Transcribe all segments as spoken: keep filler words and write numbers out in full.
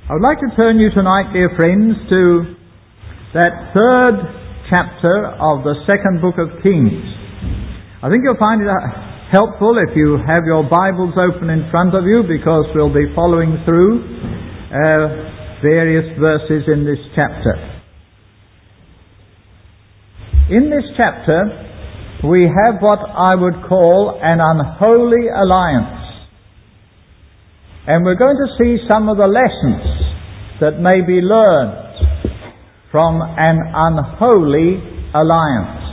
I would like to turn you tonight, dear friends, to that third chapter of the second book of Kings. I think you'll find it helpful if you have your Bibles open in front of you, because we'll be following through uh, various verses in this chapter. In this chapter, we have what I would call an unholy alliance. And we're going to see some of the lessons that may be learned from an unholy alliance.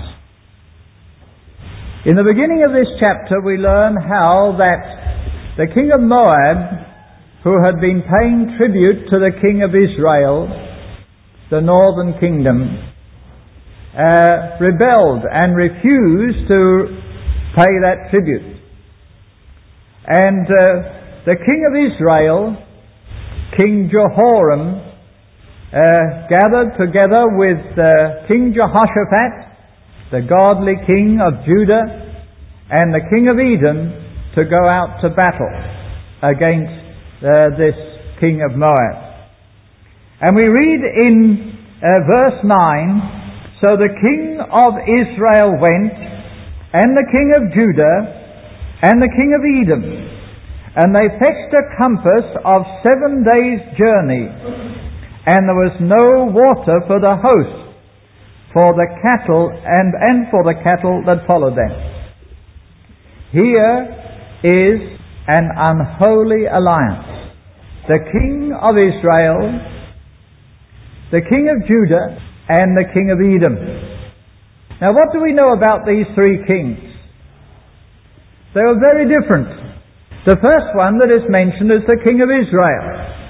In the beginning of this chapter, we learn how that the king of Moab, who had been paying tribute to the king of Israel, the northern kingdom, uh, rebelled and refused to pay that tribute. And uh, the king of Israel, King Jehoram, uh, gathered together with uh, King Jehoshaphat, the godly king of Judah, and the king of Edom to go out to battle against uh, this king of Moab. And we read in uh, verse nine, "So the king of Israel went, and the king of Judah, and the king of Edom, and they fetched a compass of seven days' journey, and there was no water for the host, for the cattle, and, and for the cattle that followed them." Here is an unholy alliance. The king of Israel, the king of Judah, and the king of Edom. Now, what do we know about these three kings? They were very different. The first one that is mentioned is the king of Israel.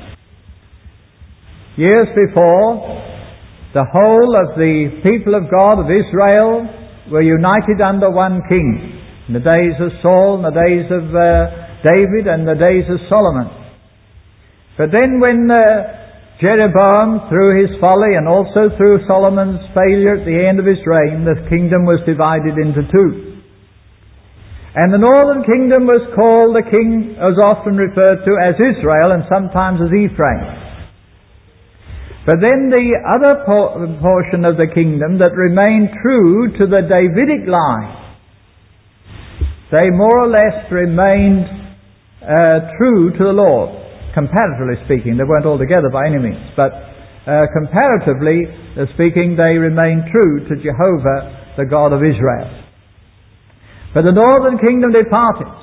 Years before, the whole of the people of God of Israel were united under one king. In the days of Saul, in the days of uh, David, and the days of Solomon. But then when uh, Jeroboam, through his folly and also through Solomon's failure at the end of his reign, the kingdom was divided into two. And the northern kingdom was called, the king was often referred to as Israel and sometimes as Ephraim. But then the other por- portion of the kingdom that remained true to the Davidic line, they more or less remained uh, true to the Lord, comparatively speaking. They weren't all together by any means, but uh, comparatively speaking, they remained true to Jehovah, the God of Israel. But the northern kingdom departed.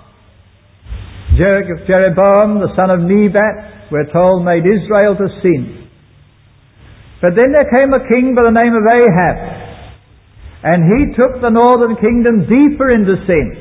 Jeroboam, the son of Nebat, we're told, made Israel to sin. But then there came a king by the name of Ahab, and he took the northern kingdom deeper into sin.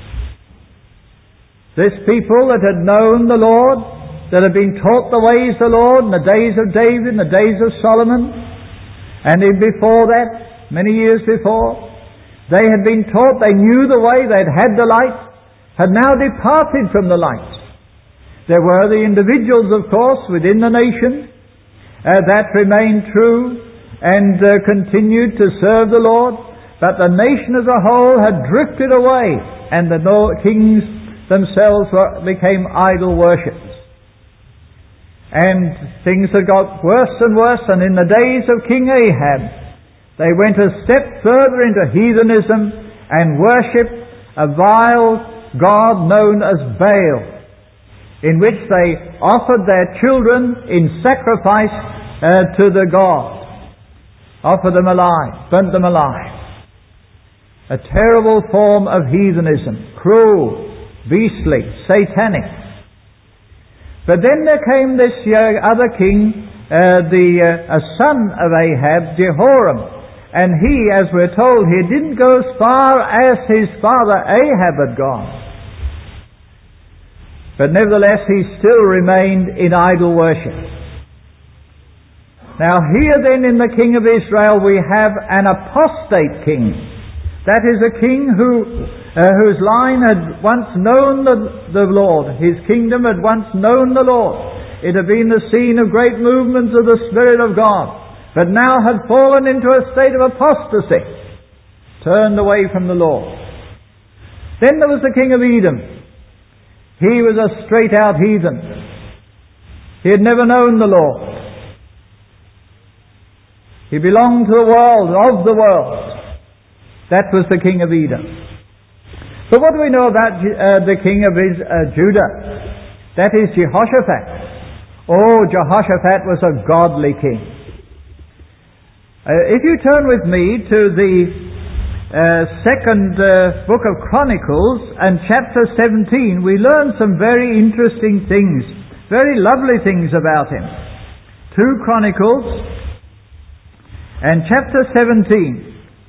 This people that had known the Lord, that had been taught the ways of the Lord in the days of David, in the days of Solomon, and in before that, many years before, they had been taught, they knew the way, they'd had the light, had now departed from the light. There were the individuals, of course, within the nation uh, that remained true and uh, continued to serve the Lord, but the nation as a whole had drifted away, and the kings themselves were, became idol worshippers. And things had got worse and worse, and in the days of King Ahab, they went a step further into heathenism and worshipped a vile god known as Baal, in which they offered their children in sacrifice uh, to the god. Offered them alive, burnt them alive. A terrible form of heathenism, cruel, beastly, satanic. But then there came this uh, other king, uh, the uh, a son of Ahab, Jehoram. And he, as we're told here, didn't go as far as his father Ahab had gone. But nevertheless, he still remained in idol worship. Now here then in the king of Israel we have an apostate king. That is a king who, uh, whose line had once known the, the Lord. His kingdom had once known the Lord. It had been the scene of great movements of the Spirit of God, but now had fallen into a state of apostasy, turned away from the Lord. Then there was the king of Edom. He was a straight-out heathen. He had never known the Lord. He belonged to the world, of the world. That was the king of Edom. But what do we know about uh, the king of his, uh, Judah? That is Jehoshaphat. Oh, Jehoshaphat was a godly king. Uh, if you turn with me to the uh, second uh, book of Chronicles and chapter seventeen, we learn some very interesting things, very lovely things about him. Two Chronicles and chapter seventeen.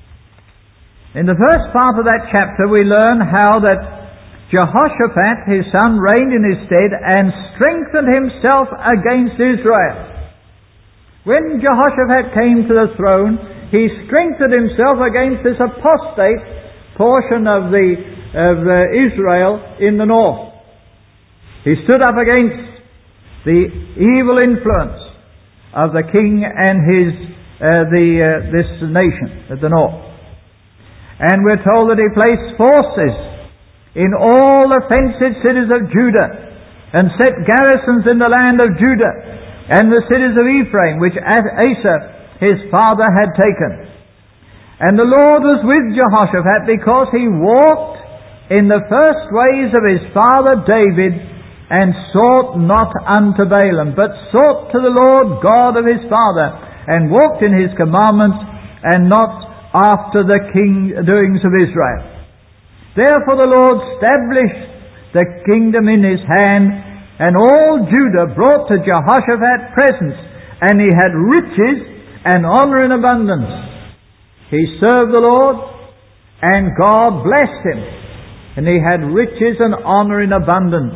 In the first part of that chapter we learn how that Jehoshaphat, his son, reigned in his stead and strengthened himself against Israel. When Jehoshaphat came to the throne, he strengthened himself against this apostate portion of, the, of uh, Israel in the north. He stood up against the evil influence of the king and his uh, the uh, this nation at the north. And we're told that he placed forces in all the fenced cities of Judah and set garrisons in the land of Judah and the cities of Ephraim, which Asa, his father, had taken. And the Lord was with Jehoshaphat because he walked in the first ways of his father David and sought not unto Baalim, but sought to the Lord God of his father and walked in his commandments and not after the king doings of Israel. Therefore the Lord established the kingdom in his hand, and all Judah brought to Jehoshaphat presents, and he had riches and honour in abundance. He served the Lord, and God blessed him, and he had riches and honour in abundance.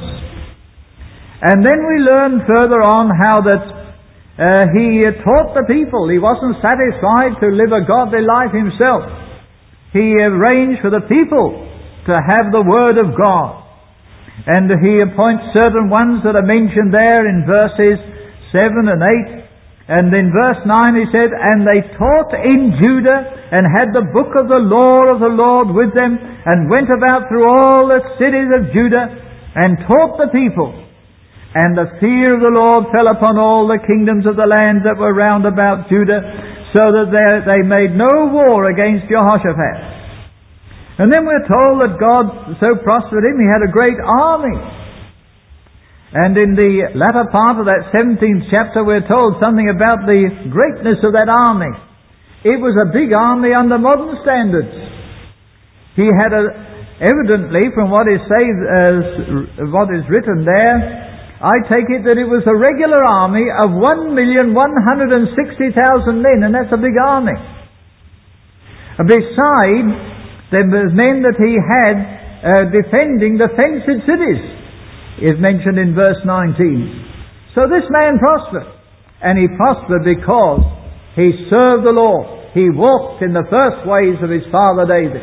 And then we learn further on how that Uh, he uh, taught the people. He wasn't satisfied to live a godly life himself. He arranged for the people to have the Word of God. And he appoints certain ones that are mentioned there in verses seven and eight. And in verse nine he said, "And they taught in Judah, and had the book of the law of the Lord with them, and went about through all the cities of Judah, and taught the people. And the fear of the Lord fell upon all the kingdoms of the land that were round about Judah, so that they, they made no war against Jehoshaphat." And then we're told that God so prospered him, he had a great army. And in the latter part of that seventeenth chapter we're told something about the greatness of that army. It was a big army under modern standards. He had a, evidently, from what is, say, uh, what is written there, I take it that it was a regular army of one million one hundred sixty thousand men, and that's a big army. Besides, the men that he had uh, defending the fenced cities is mentioned in verse nineteen. So this man prospered, and he prospered because he served the Lord. He walked in the first ways of his father David.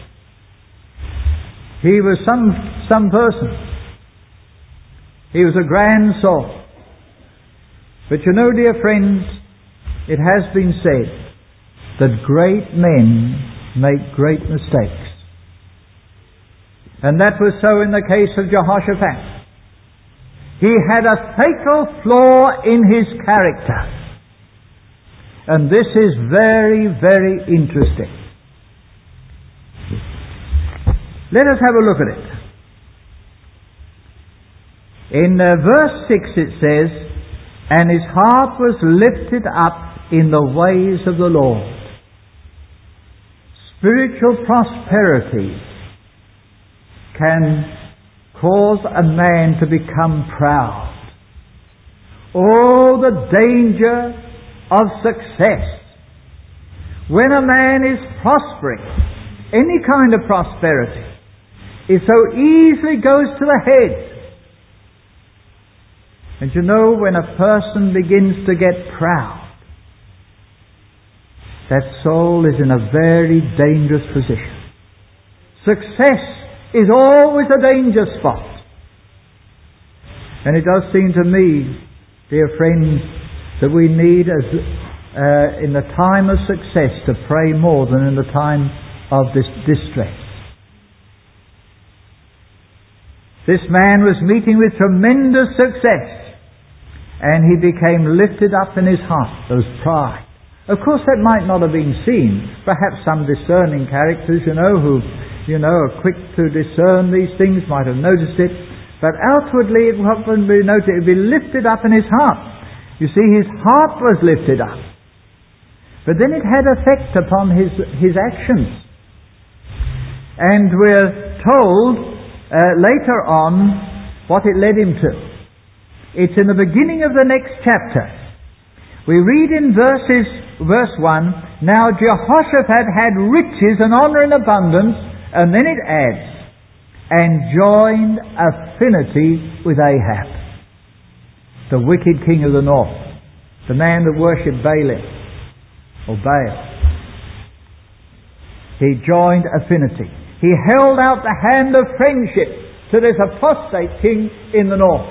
He was some some person. He was a grand soul. But you know, dear friends, it has been said that great men make great mistakes. And that was so in the case of Jehoshaphat. He had a fatal flaw in his character. And this is very, very interesting. Let us have a look at it. In uh, verse six it says, "And his heart was lifted up in the ways of the Lord." Spiritual prosperity can cause a man to become proud. Oh, the danger of success. When a man is prospering, any kind of prosperity, it so easily goes to the head. And you know, when a person begins to get proud, that soul is in a very dangerous position. Success is always a danger spot. And it does seem to me, dear friends, that we need, as uh, in the time of success, to pray more than in the time of this distress. This man was meeting with tremendous success. and he became lifted up in his heart. There was pride. Of course, that might not have been seen. Perhaps some discerning characters, you know, who, you know, are quick to discern these things might have noticed it. But outwardly it wouldn't be noticed. It would be lifted up in his heart. You see, his heart was lifted up. But then it had effect upon his, his actions. And we're told uh, later on what it led him to. It's in the beginning of the next chapter. We read in verses, verse one, "Now Jehoshaphat had riches and honour in abundance," and then it adds, "and joined affinity with Ahab," the wicked king of the north, the man that worshipped Baalim, or Baal. He joined affinity. He held out the hand of friendship to this apostate king in the north.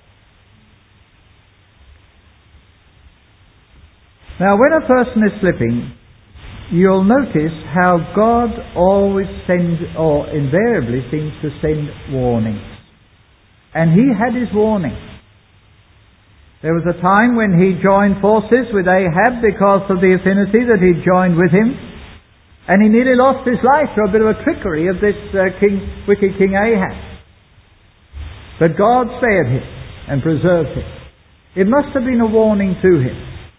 Now, when a person is slipping, you'll notice how God always sends, or invariably seems to send warnings. And he had his warning. There was a time when he joined forces with Ahab because of the affinity that he joined with him. And he nearly lost his life for a bit of a trickery of this uh, king, wicked King Ahab. But God spared him and preserved him. It must have been a warning to him.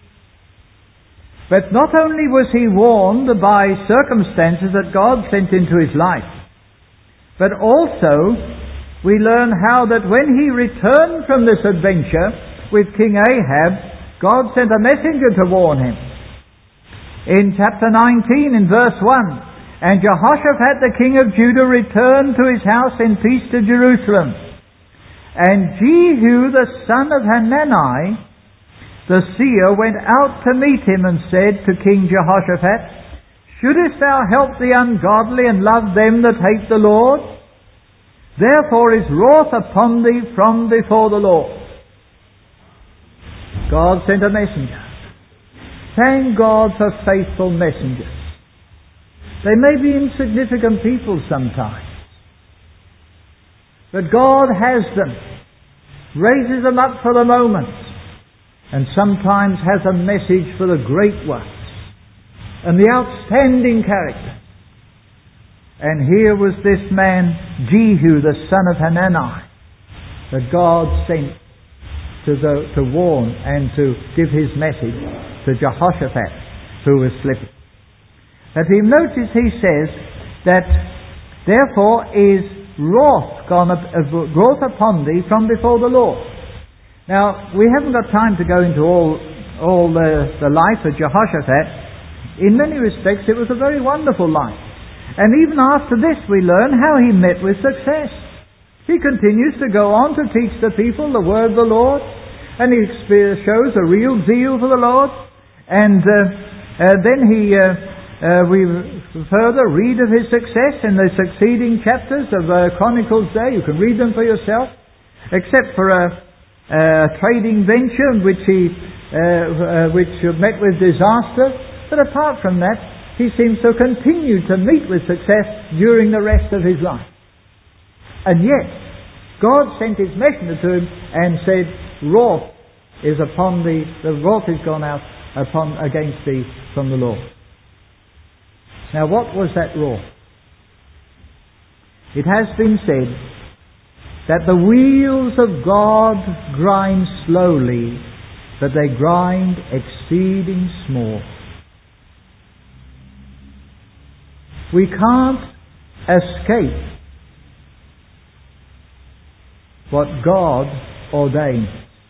But not only was he warned by circumstances that God sent into his life, but also we learn how that when he returned from this adventure with King Ahab, God sent a messenger to warn him. In chapter nineteen, in verse one, "And Jehoshaphat the king of Judah returned to his house in peace to Jerusalem. And Jehu the son of Hanani, the seer, went out to meet him and said to King Jehoshaphat, Shouldest thou help the ungodly and love them that hate the Lord? Therefore is wrath upon thee from before the Lord." God sent a messenger. Thank God for faithful messengers. They may be insignificant people sometimes, but God has them, raises them up for the moment, and sometimes has a message for the great ones and the outstanding character. And here was this man, Jehu, the son of Hanani, that God sent to, the, to warn and to give his message to Jehoshaphat, who was slipping. But he notice he says that therefore is wrath gone up, uh, wrath upon thee from before the Lord. Now, we haven't got time to go into all, all the, the life of Jehoshaphat. In many respects, it was a very wonderful life. And even after this, we learn how he met with success. He continues to go on to teach the people the word of the Lord, and he shows a real zeal for the Lord. And uh, uh, then he, uh, uh, we further read of his success in the succeeding chapters of uh, Chronicles there. You can read them for yourself, except for a Uh, trading venture which he uh, uh, which met with disaster, but apart from that, he seems to continue to meet with success during the rest of his life. And yet, God sent his messenger to him and said, "Wrath is upon thee; the wrath is gone out upon against thee from the Lord." Now, what was that wrath? It has been said that the wheels of God grind slowly, but they grind exceeding small. We can't escape what God ordains.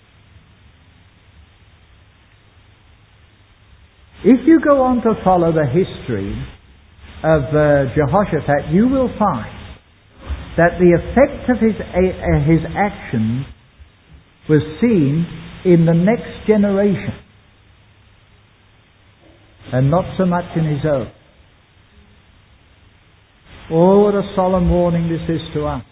If you go on to follow the history of uh, Jehoshaphat, you will find that the effect of his, uh, his actions was seen in the next generation, and not so much in his own. Oh, what a solemn warning this is to us.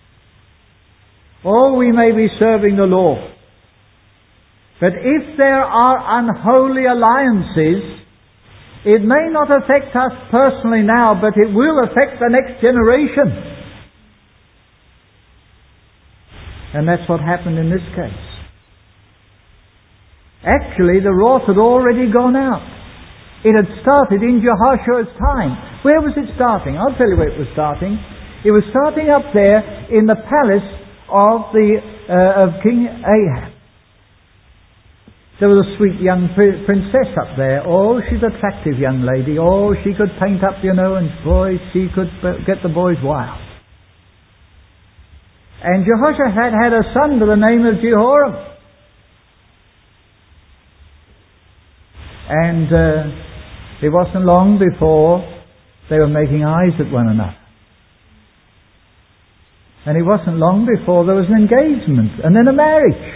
Oh, we may be serving the Lord, but if there are unholy alliances, it may not affect us personally now, but it will affect the next generation. And that's what happened in this case. Actually, the wrath had already gone out. It had started in Jehoshua's time. Where was it starting? I'll tell you where it was starting. It was starting up there in the palace of the uh, of King Ahab. There was a sweet young pr- princess up there. Oh, she's an attractive young lady. Oh, she could paint up, you know, and boy, she could get the boys wild. And Jehoshaphat had a son by the name of Jehoram. And uh, it wasn't long before they were making eyes at one another. And it wasn't long before there was an engagement and then a marriage.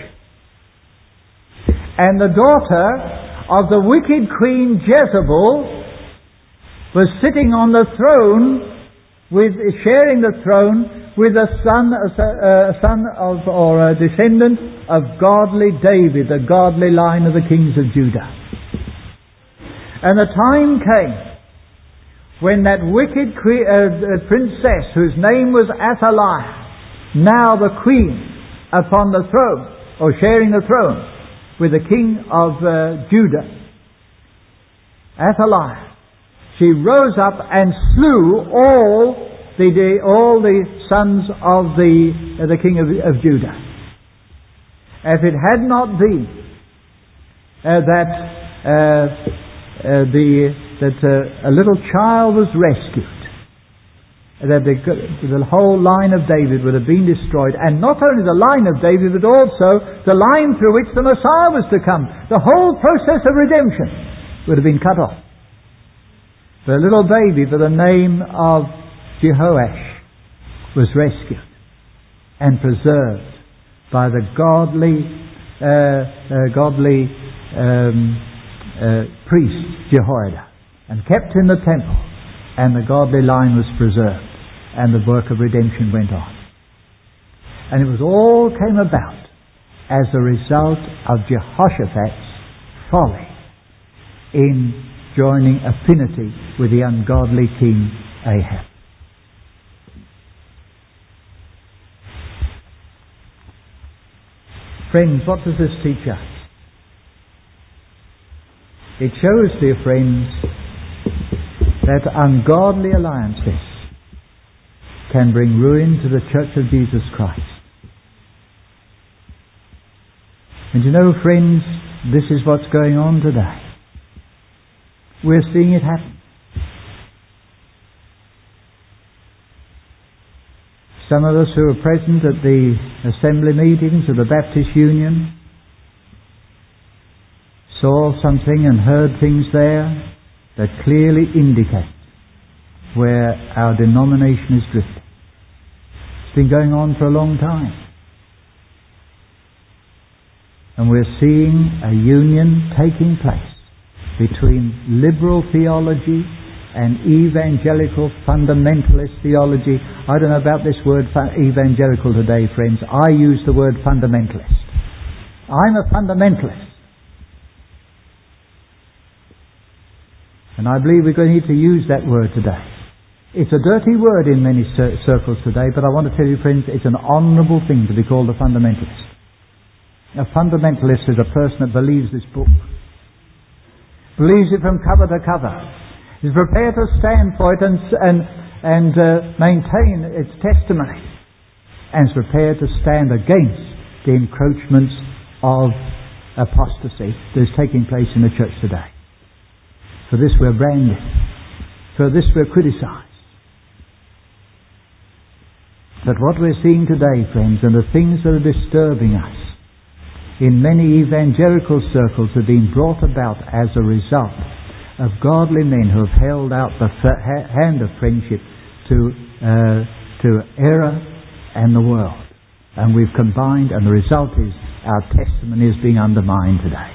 And the daughter of the wicked queen Jezebel was sitting on the throne, with sharing the throne with a son, a son of, or a descendant of godly David, the godly line of the kings of Judah. And the time came when that wicked que- uh, princess, whose name was Athaliah, now the queen upon the throne, or sharing the throne with the king of uh, Judah, Athaliah, she rose up and slew all the, the all the sons of the uh, the king of, of Judah. If it had not been uh, that uh, uh, the that uh, a little child was rescued, that the, the whole line of David would have been destroyed, and not only the line of David, but also the line through which the Messiah was to come. The whole process of redemption would have been cut off. The little baby by the name of Jehoash was rescued and preserved by the godly, uh, uh, godly um, uh, priest Jehoiada, and kept in the temple. And the godly line was preserved, and the work of redemption went on. And it was all came about as a result of Jehoshaphat's folly in joining affinity with the ungodly king Ahab. Friends, what does this teach us? It shows, dear friends, that ungodly alliances can bring ruin to the Church of Jesus Christ. And you know, friends, this is what's going on today. We're seeing it happen. Some of us who were present at the assembly meetings of the Baptist Union saw something and heard things there that clearly indicate where our denomination is drifting. It's been going on for a long time. And we're seeing a union taking place between liberal theology and evangelical fundamentalist theology. I don't know about this word evangelical today, friends. I use the word fundamentalist. I'm a fundamentalist. And I believe we're going to need to use that word today. It's a dirty word in many cir- circles today, but I want to tell you, friends, it's an honourable thing to be called a fundamentalist. A fundamentalist is a person that believes this book, believes it from cover to cover, is prepared to stand for it and, and, and uh, maintain its testimony, and is prepared to stand against the encroachments of apostasy that is taking place in the church today. For this we're branded. For this we're criticized. But what we're seeing today, friends, and the things that are disturbing us in many evangelical circles have been brought about as a result of godly men who have held out the hand of friendship to uh, to error and the world. And we've combined, and the result is our testimony is being undermined today.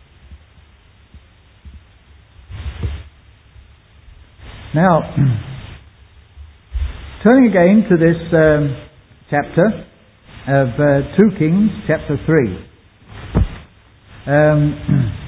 Now, turning again to this um, chapter of uh, two Kings, chapter three. Um,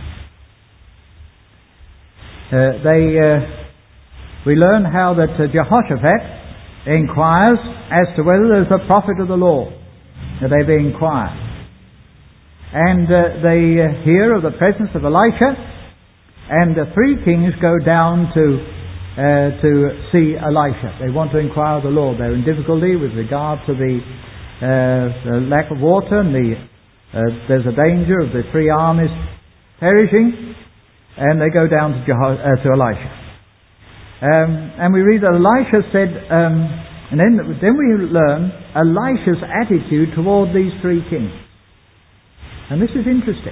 uh, they, uh, we learn how that uh, Jehoshaphat inquires as to whether there's a prophet of the Lord. That they be inquired. And uh, they uh, hear of the presence of Elisha, and the three kings go down to uh, to see Elisha. They want to inquire of the Lord. They're in difficulty with regard to the, uh, the lack of water, and the, uh, there's a danger of the three armies perishing, and they go down to, Jeho- uh, to Elisha. Um, and we read that Elisha said, um, and then, then we learn Elisha's attitude toward these three kings. And this is interesting.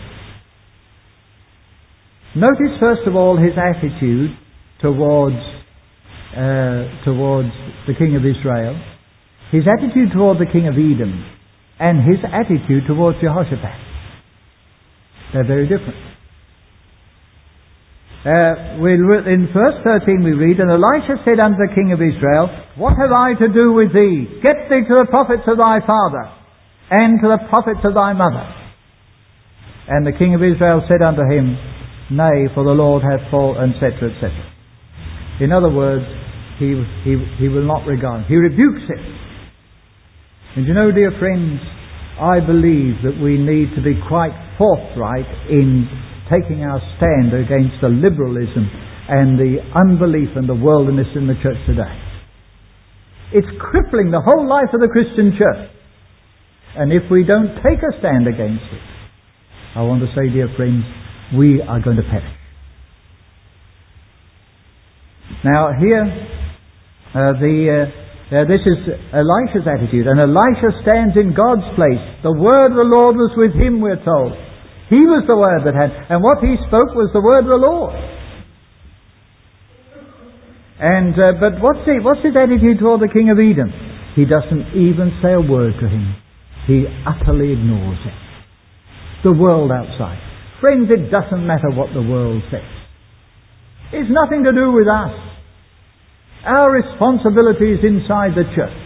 Notice first of all his attitude towards uh, towards the king of Israel, his attitude toward the king of Edom, and his attitude towards Jehoshaphat. They're very different. Uh, we, in verse thirteen we read, "And Elisha said unto the king of Israel, What have I to do with thee? Get thee to the prophets of thy father, and to the prophets of thy mother. And the king of Israel said unto him, Nay, for the Lord hath fallen," et cetera, et cetera. In other words, he, he, he will not regard. He rebukes him. And you know, dear friends, I believe that we need to be quite forthright in taking our stand against the liberalism and the unbelief and the worldliness in the church today. It's crippling the whole life of the Christian church. And if we don't take a stand against it, I want to say, dear friends, we are going to perish. Now here, uh, the uh, uh, this is Elisha's attitude, and Elisha stands in God's place. The word of the Lord was with him, we're told. He was the word that had, and what he spoke was the word of the Lord. And uh, but what's he, what's his attitude toward the king of Edom? He doesn't even say a word to him. He utterly ignores it. The world outside. Friends, it doesn't matter what the world says. It's nothing to do with us. Our responsibility is inside the church.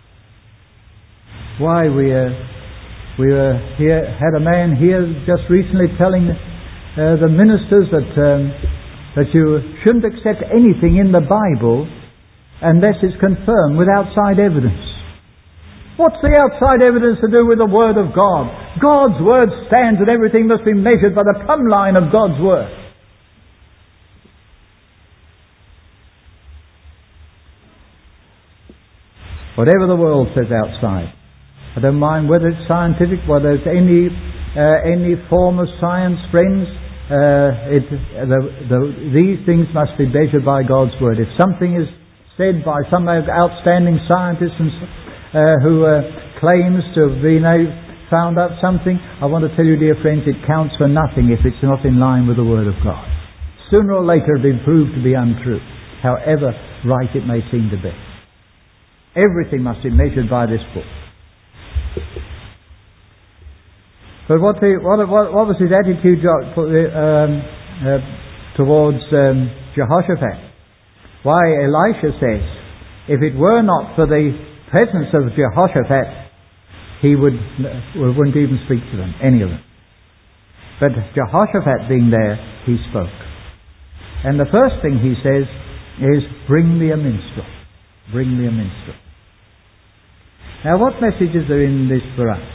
Why, we uh, we uh, here, had a man here just recently telling uh, the ministers that um, that you shouldn't accept anything in the Bible unless it's confirmed with outside evidence. What's the outside evidence to do with the Word of God? God's Word stands, and everything must be measured by the plumb line of God's Word. Whatever the world says outside, I don't mind whether it's scientific, whether it's any uh, any form of science, friends. Uh, it, the, the, these things must be measured by God's Word. If something is said by some outstanding scientist and Uh, who uh, claims to have been uh, found out something, I want to tell you, dear friends, it counts for nothing if it's not in line with the Word of God. Sooner or later it will be proved to be untrue, however right it may seem to be. Everything must be measured by this book. But what, the, what, what, what was his attitude um, uh, towards um, Jehoshaphat? Why, Elisha says, if it were not for the presence of Jehoshaphat, he would, wouldn't even speak to them, any of them. But Jehoshaphat being there, he spoke. And the first thing he says is, bring me a minstrel. Bring me a minstrel. Now, what messages are in this for us?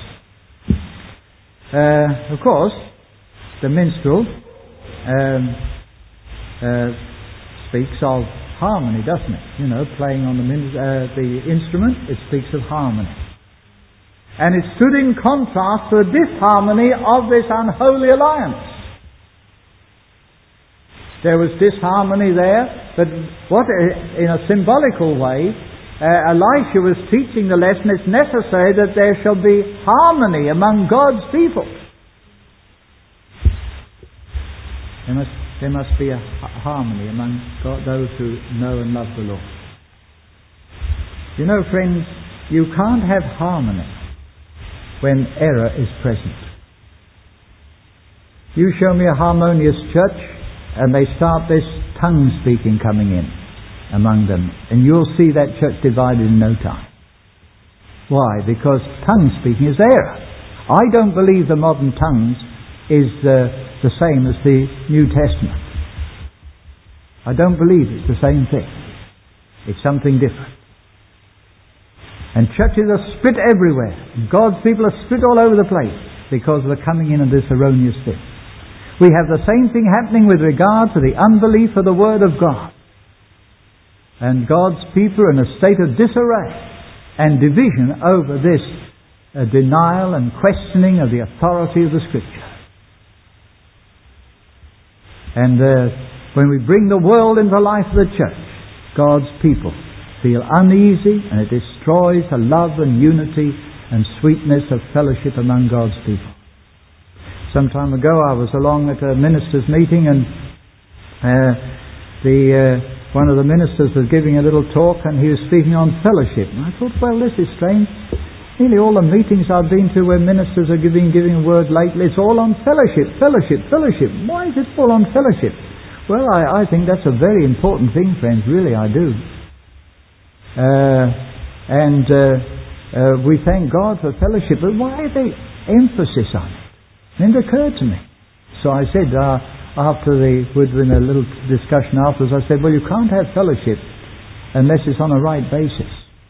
Uh, of course, the minstrel um, uh, speaks of harmony, doesn't it? You know, playing on the, uh, the instrument, it speaks of harmony. And it stood in contrast to the disharmony of this unholy alliance. There was disharmony there, but what, in a symbolical way, uh, Elisha was teaching the lesson, it's necessary that there shall be harmony among God's people. There must There must be a harmony among God, those who know and love the Lord. You know, friends, you can't have harmony when error is present. You show me a harmonious church, and they start this tongue speaking coming in among them, and you'll see that church divided in no time. Why? Because tongue speaking is error. I don't believe the modern tongues is uh, the same as the New Testament. I don't believe it's the same thing. It's something different. And churches are split everywhere. God's people are split all over the place. because of the coming in of this erroneous thing. We have the same thing happening with regard to the unbelief of the Word of God. And God's people are in a state of disarray and division over this uh, denial and questioning of the authority of the Scripture. And uh, when we bring the world into the life of the church, God's people feel uneasy, and it destroys the love and unity and sweetness of fellowship among God's people. Some time ago I was along at a minister's meeting, and uh, the uh, one of the ministers was giving a little talk, and he was speaking on fellowship. And I thought, well, this is strange. Nearly all the meetings I've been to where ministers are giving giving a word lately, it's all on fellowship, fellowship, fellowship. Why is it all on fellowship? Well, I, I think that's a very important thing, friends. Really, I do. Uh, and uh, uh, we thank God for fellowship, but why the emphasis on it? And it occurred to me. So I said, uh, after the, within a little discussion afterwards, I said, well, you can't have fellowship unless it's on a right basis.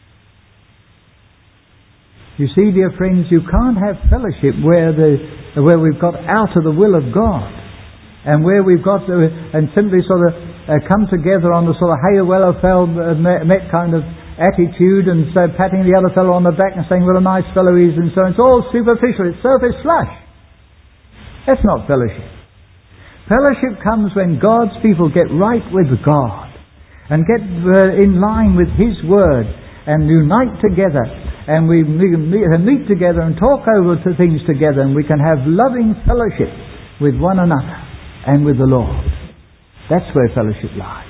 You see, dear friends, you can't have fellowship where the where we've got out of the will of God, and where we've got to, and simply sort of uh, come together on the sort of hey, well, fell uh, met kind of attitude, and so patting the other fellow on the back and saying, what a nice fellow he is, and so on. It's all superficial. It's surface flush. That's not fellowship. Fellowship comes when God's people get right with God and get uh, in line with His Word and unite together, and we meet together and talk over to things together, and we can have loving fellowship with one another and with the Lord. That's where fellowship lies.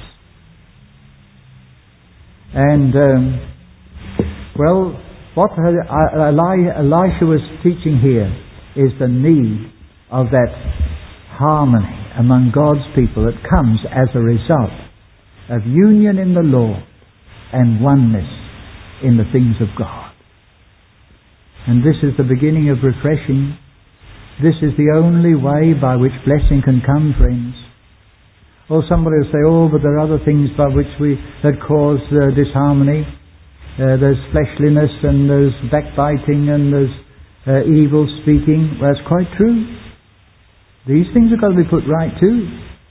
And um, well, what Elisha was teaching here is the need of that harmony among God's people that comes as a result of union in the Lord and oneness in the things of God. And this is the beginning of refreshing. This is the only way by which blessing can come, friends. Or somebody will say, oh, but there are other things by which we that cause uh, disharmony. Uh, there's fleshliness, and there's backbiting, and there's uh, evil speaking. Well, that's quite true. These things have got to be put right too.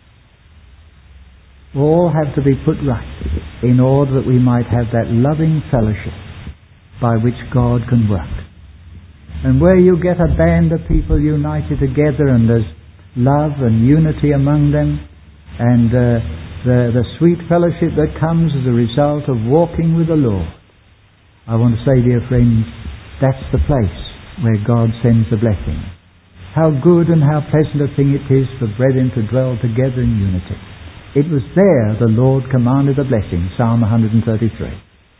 All have to be put right in order that we might have that loving fellowship by which God can work. And where you get a band of people united together, and there's love and unity among them, and uh, the, the sweet fellowship that comes as a result of walking with the Lord, I want to say, dear friends, that's the place where God sends the blessing. How good and how pleasant a thing it is for brethren to dwell together in unity. It was there the Lord commanded the blessing, Psalm one thirty-three.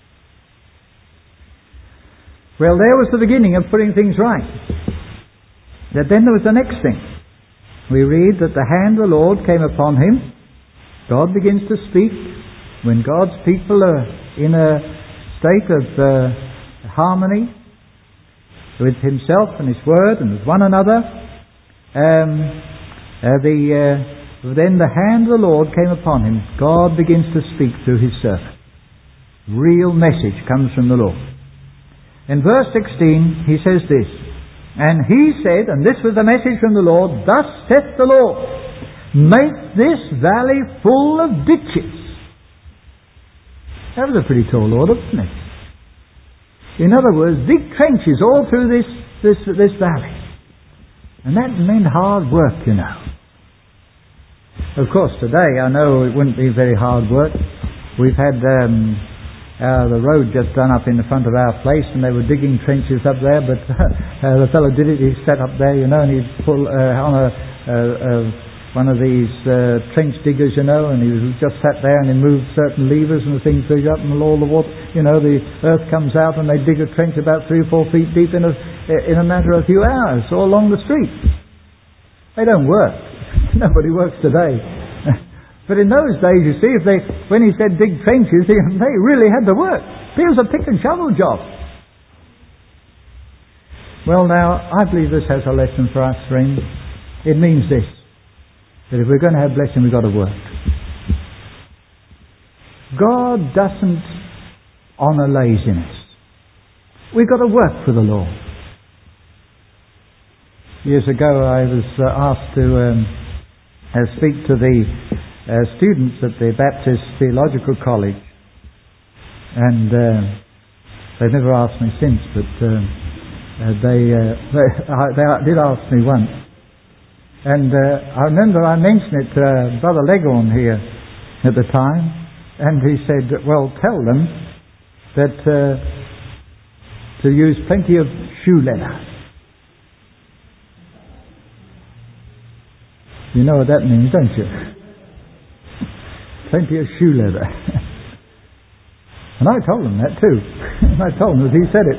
Well, there was the beginning of putting things right. But then there was the next thing. We read that the hand of the Lord came upon him. God begins to speak. When God's people are in a state of uh, harmony with Himself and His Word and with one another, um, uh, the, uh, then the hand of the Lord came upon him. God begins to speak through His servant. Real message comes from the Lord. In verse sixteen, he says this, and he said, and this was the message from the Lord, thus saith the Lord, make this valley full of ditches. That was a pretty tall order, wasn't it? In other words, dig trenches all through this, this, this valley. And that meant hard work, you know. Of course, today I know it wouldn't be very hard work. We've had um, uh, the road just done up in the front of our place, and they were digging trenches up there, but uh, the fellow did it, he sat up there, you know, and he'd pull uh, on a, uh, uh, one of these uh, trench diggers, you know, and he was just sat there and he moved certain levers and the thing goes up, and all the water, you know, the earth comes out, and they dig a trench about three or four feet deep in a, in a matter of a few hours, all along the street. They don't work. Nobody works today. But in those days, you see, if they, when he said dig trenches, they really had to work. It was a pick and shovel job. Well, now, I believe this has a lesson for us, friends. It means this, that if we're going to have blessing, we've got to work. God doesn't honour laziness. We've got to work for the Lord. Years ago I was uh, asked to um, uh, speak to the uh, students at the Baptist Theological College, and uh, they've never asked me since, but uh, uh, they, uh, they, uh, they did ask me once. And uh, I remember I mentioned it to uh, Brother Leghorn here at the time, and he said, well, tell them that uh, to use plenty of shoe leather. You know what that means, don't you? Plenty of shoe leather. And I told them that too. And I told them that he said it.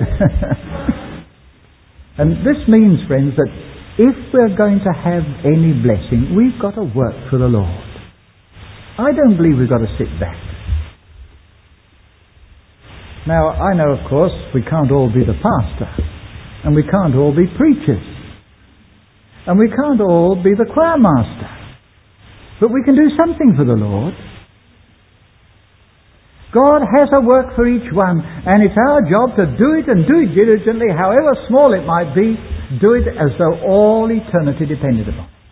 And this means, friends, that if we're going to have any blessing, we've got to work for the Lord. I don't believe we've got to sit back. Now, I know, of course, we can't all be the pastor. And we can't all be preachers. And we can't all be the choir master. But we can do something for the Lord. God has a work for each one, and it's our job to do it and do it diligently, however small it might be. Do it as though all eternity depended upon it.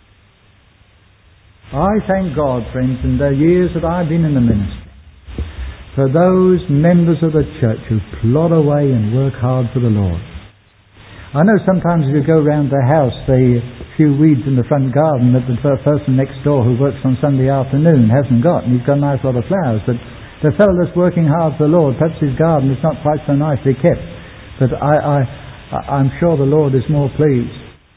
I thank God, friends, in the years that I've been in the ministry, for those members of the church who plod away and work hard for the Lord. I know sometimes if you go round the house, the few weeds in the front garden that the person next door who works on Sunday afternoon hasn't got, and he's got a nice lot of flowers, but the fellow that's working hard for the Lord, perhaps his garden is not quite so nicely kept, but I, I, I'm sure the Lord is more pleased.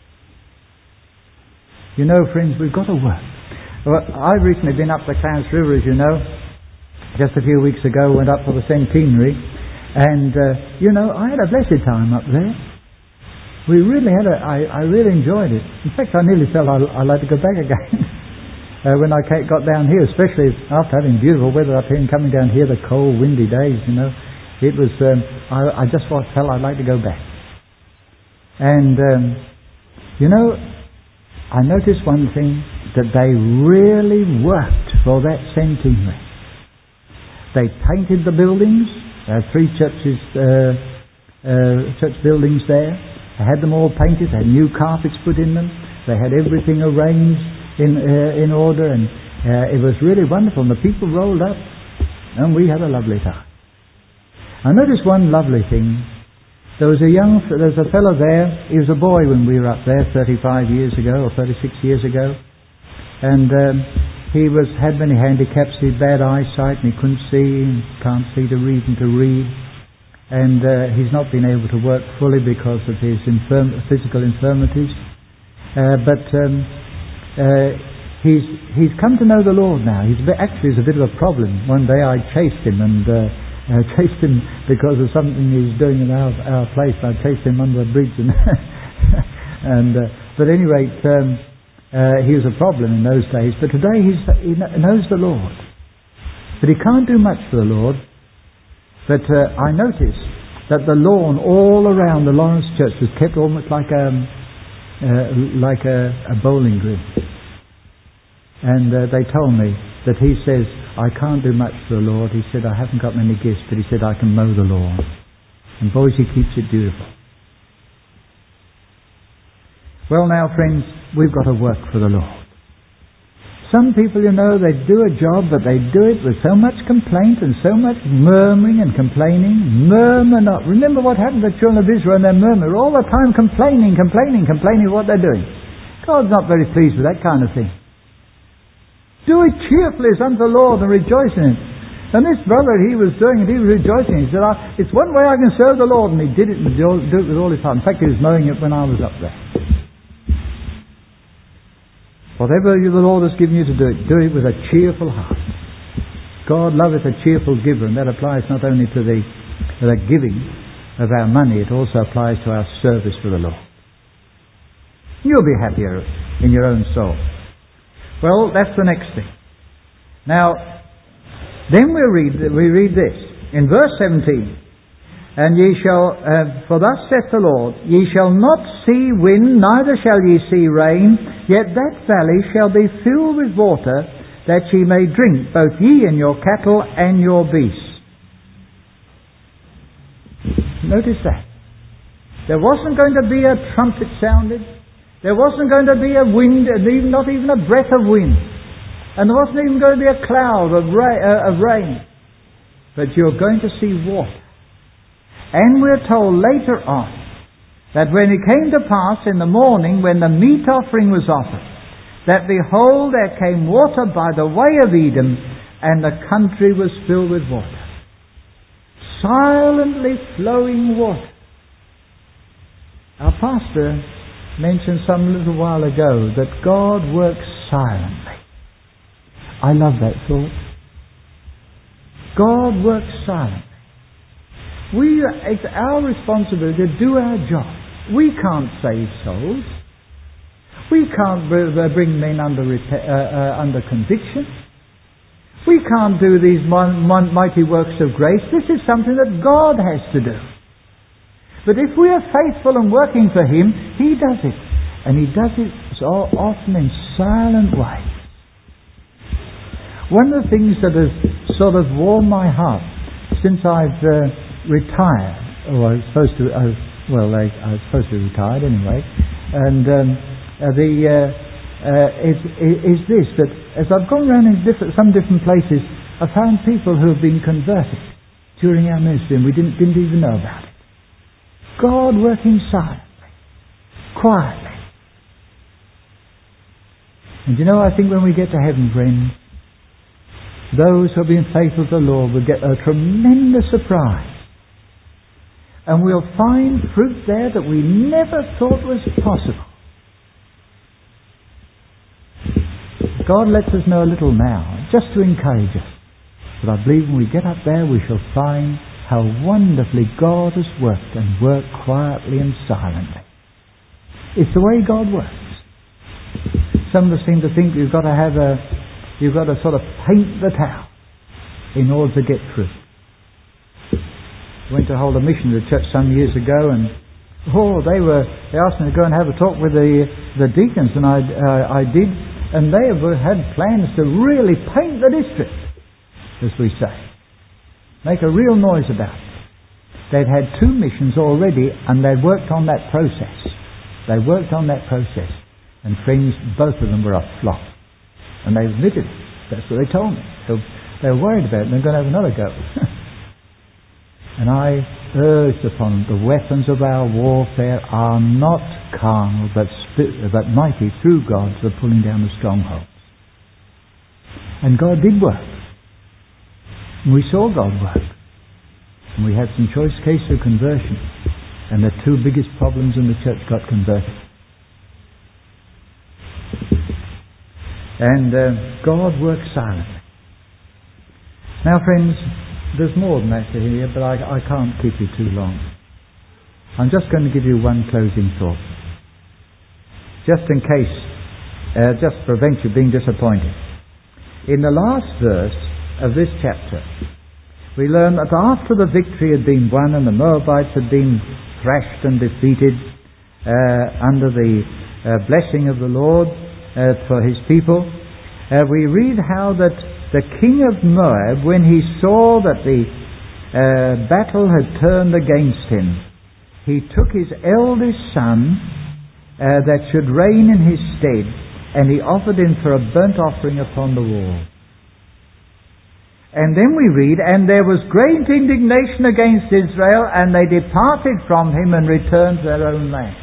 You know, friends, we've got to work. Well, I've recently been up the Clarence River, as you know. Just a few weeks ago, went up for the centenary, and uh, you know, I had a blessed time up there. We really had a, I, I really enjoyed it. In fact, I nearly felt I, I'd like to go back again uh, when I got down here, especially after having beautiful weather up here and coming down here, the cold, windy days, you know. It was, um, I, I just felt I'd like to go back. And, um, you know, I noticed one thing, that they really worked for that centenary. They painted the buildings. There are three churches, uh, uh, church buildings there. They had them all painted. They had new carpets put in them. They had everything arranged in uh, in order, and uh, it was really wonderful. And the people rolled up, and we had a lovely time. I noticed one lovely thing. There was a young, there was a fellow there. He was a boy when we were up there, thirty-five years ago or thirty-six years ago, and um, he was had many handicaps. He had bad eyesight, and he couldn't see, and can't see to read and to read. And uh, he's not been able to work fully because of his infirm- physical infirmities. Uh, but um, uh, he's he's come to know the Lord now. He's a bit, actually it's a bit of a problem. One day I chased him and uh, uh, chased him because of something he's doing in our, our place. I chased him under a bridge, and and uh, but at any rate, um, uh, he was a problem in those days. But today he's, he knows the Lord, but he can't do much for the Lord. But uh, I noticed that the lawn all around the Lawrence Church was kept almost like a, uh, like a, a bowling green. And uh, they told me that he says, I can't do much for the Lord. He said, I haven't got many gifts, but he said, I can mow the lawn. And boys, he keeps it beautiful. Well now, friends, we've got to work for the Lord. Some people, you know, they do a job, but they do it with so much complaint and so much murmuring and complaining. Murmur not. Remember what happened to the children of Israel and their murmur. All the time complaining, complaining, complaining what they're doing. God's not very pleased with that kind of thing. Do it cheerfully as unto the Lord and rejoice in it. And this brother, he was doing it, he was rejoicing. He said, oh, it's one way I can serve the Lord. And he did it and do it with all his heart. In fact, he was mowing it when I was up there. Whatever the Lord has given you to do it, do it with a cheerful heart. God loveth a cheerful giver, and that applies not only to the, the giving of our money, it also applies to our service for the Lord. You'll be happier in your own soul. Well, that's the next thing. Now, then we read we read this in verse seventeen. And ye shall, uh, for thus saith the Lord, ye shall not see wind, neither shall ye see rain, yet that valley shall be filled with water, that ye may drink, both ye and your cattle and your beasts. Notice that. There wasn't going to be a trumpet sounded. There wasn't going to be a wind, even not even a breath of wind. And there wasn't even going to be a cloud of rain, uh, of rain. But you're going to see water. And we're told later on that when it came to pass in the morning, when the meat offering was offered, that behold, there came water by the way of Edom, and the country was filled with water. Silently flowing water. Our pastor mentioned some little while ago that God works silently. I love that thought. God works silently. We, it's our responsibility to do our job. We can't save souls. We can't bring men under, uh, uh, under conviction. We can't do these mighty works of grace. This is something that God has to do. But if we are faithful and working for Him, He does it. And He does it so often in silent ways. One of the things that has sort of warmed my heart since I've uh, retired, or I was supposed to, I was, well, I, I was supposed to be retired anyway, and um, uh, the uh, uh, is, is this, that as I've gone around in different, some different places, I've found people who have been converted during our ministry and we didn't, didn't even know about it. God working silently, quietly. And you know, I think when we get to heaven, friends, those who have been faithful to the Lord will get a tremendous surprise. And we'll find fruit there that we never thought was possible. God lets us know a little now, just to encourage us. But I believe when we get up there, we shall find how wonderfully God has worked, and worked quietly and silently. It's the way God works. Some of us seem to think you've got to have a, you've got to sort of paint the town in order to get through. I went to hold a mission at a church some years ago, and oh, they were they asked me to go and have a talk with the the deacons, and I uh, I did, and they had plans to really paint the district, as we say, make a real noise about it. They'd had two missions already, and they'd worked on that process. They worked on that process, and friends, both of them were a flop, and they admitted it. That's what they told me. So they were worried about it, and they're going to have another go. And I urged upon them, the weapons of our warfare are not carnal, but, spir- but mighty through God for pulling down the strongholds. And God did work. And we saw God work. And we had some choice cases of conversion. And the two biggest problems in the church got converted. And uh, God works silently. Now, friends, there's more than that to hear, but I, I can't keep you too long. I'm just going to give you one closing thought. Just in case, uh, just to prevent you being disappointed. In the last verse of this chapter, we learn that after the victory had been won and the Moabites had been thrashed and defeated uh, under the uh, blessing of the Lord uh, for His people, uh, we read how that the king of Moab, when he saw that the uh, battle had turned against him, he took his eldest son uh, that should reign in his stead, and he offered him for a burnt offering upon the wall. And then we read, and there was great indignation against Israel, and they departed from him and returned to their own land.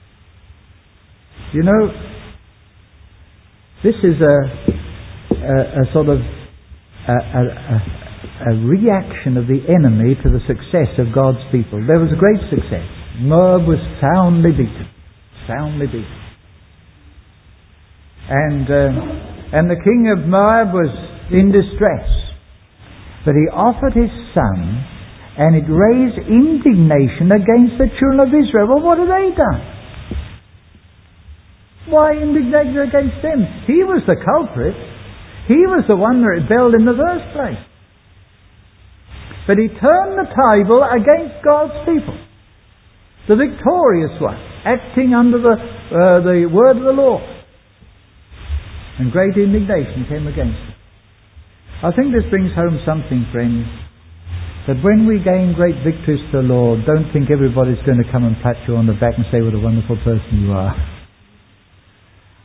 You know, this is a, a, a sort of A, a, a, a reaction of the enemy to the success of God's people. There was a great success. Moab was soundly beaten. Soundly beaten. And, uh, and the king of Moab was in distress. But he offered his son, and it raised indignation against the children of Israel. Well, what had they done? Why indignation against them? He was the culprit. He was the one that rebelled in the first place. But he turned the table against God's people. The victorious one, acting under the, uh, the word of the Lord. And great indignation came against him. I think this brings home something, friends, that when we gain great victories for the Lord, don't think everybody's going to come and pat you on the back and say what a wonderful person you are.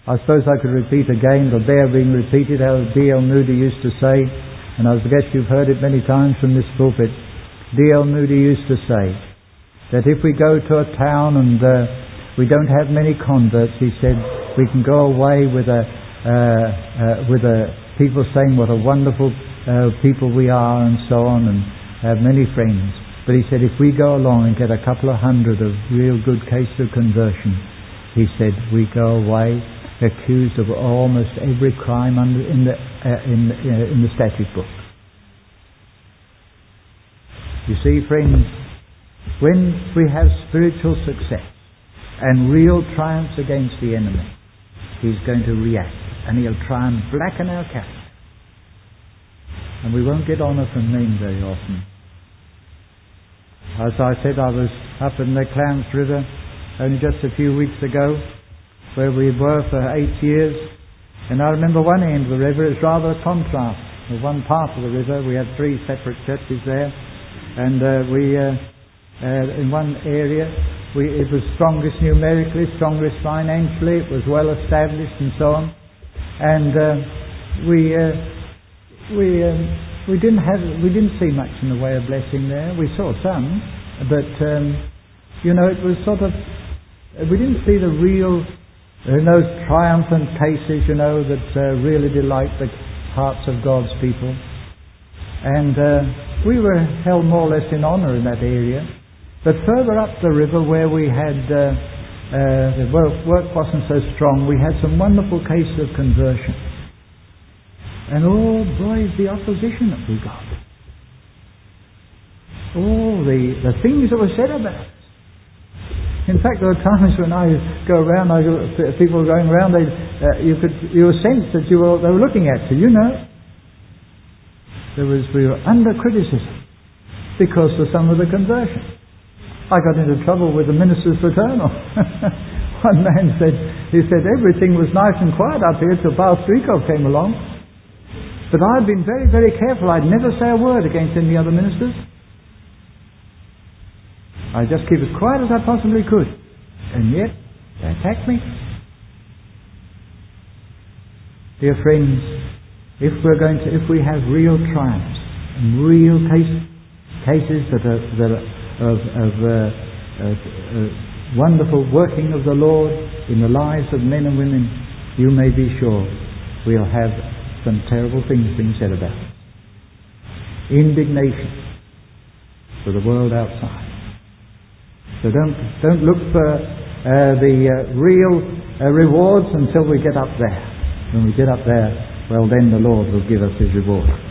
I suppose I could repeat again, but they're being repeated, how D L Moody used to say, and I guess you've heard it many times from this pulpit. D L Moody used to say that if we go to a town and uh, we don't have many converts, he said, we can go away with a uh, uh, with a people saying what a wonderful uh, people we are and so on, and have many friends. But he said, if we go along and get a couple of hundred of real good cases of conversion, he said, we go away accused of almost every crime under, in the uh, in uh, in the statute book. You see, friends, when we have spiritual success and real triumphs against the enemy, he's going to react, and he'll try and blacken our character, and we won't get honour from men very often. As I said, I was up in the Clarence River only just a few weeks ago, where we were for eight years, and I remember one end of the river is rather a contrast. In one part of the river we had three separate churches there, and uh, we uh, uh, in one area we, it was strongest numerically, strongest financially, it was well established and so on, and uh, we uh, we um, we didn't have we didn't see much in the way of blessing there. We saw some, but um, you know, it was sort of, we didn't see the real in those triumphant cases, you know, that uh, really delight the hearts of God's people. And uh, we were held more or less in honour in that area. But further up the river, where we had uh, uh, the work, work wasn't so strong, we had some wonderful cases of conversion. And oh boy, the opposition that we got. Oh, the, the things that were said about it. In fact, there were times when I go around, I go, people going around, they, uh, you could, you were sensed that you were, they were looking at you, you know. There was, we were under criticism because of some of the conversion. I got into trouble with the minister's fraternal. One man said, he said, everything was nice and quiet up here till Pastor Rico came along. But I'd been very, very careful. I'd never say a word against any other ministers. I just keep as quiet as I possibly could. And yet, they attacked me. Dear friends, if we're going to, if we have real triumphs and real case, cases that are, that are of, of uh, uh, uh, wonderful working of the Lord in the lives of men and women, you may be sure we'll have some terrible things being said about it. Indignation for the world outside. So don't don't look for uh, the uh, real uh, rewards until we get up there. When we get up there, well, then the Lord will give us His reward.